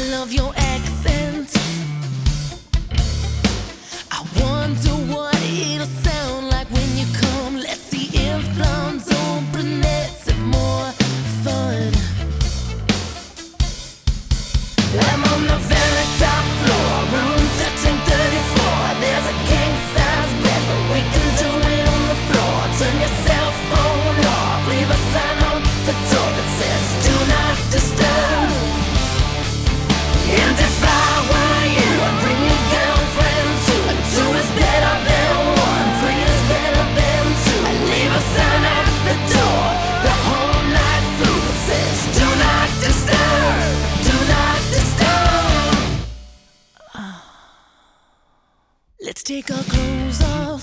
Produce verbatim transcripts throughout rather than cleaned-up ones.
love your accent. I wonder what it'll sound like when you come. Let's see if blondes or brunettes have more fun. I'm on the very top floor, room thirteen thirty-four. There's a king-size bed, but we can do it on the floor. Turn your cell phone off, leave a sign on the door that says do not disturb. And if I were you, I'd bring your girlfriend too. Two is better than one, three is better than two. I leave a sign at the door the whole night through that says do not disturb, do not disturb. Let's take our clothes off.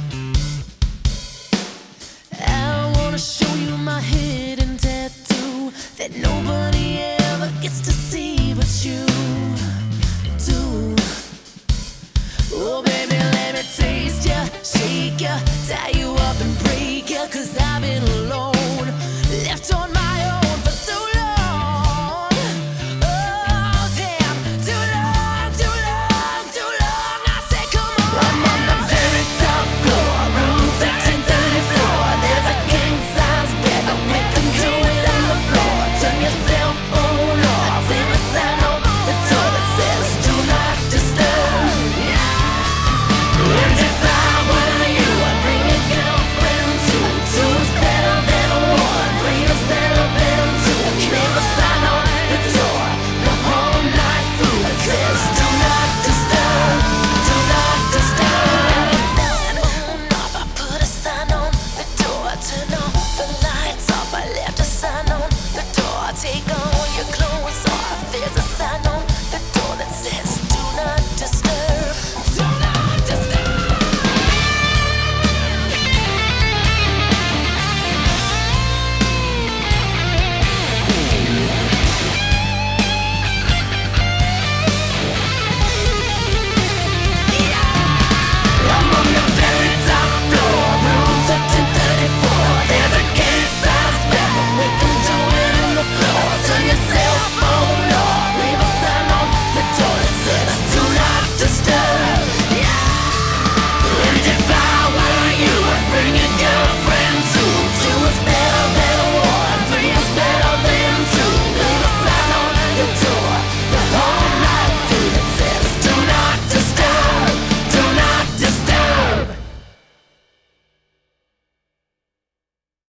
I wanna show you my hidden tattoo that nobody ever gets to see but you.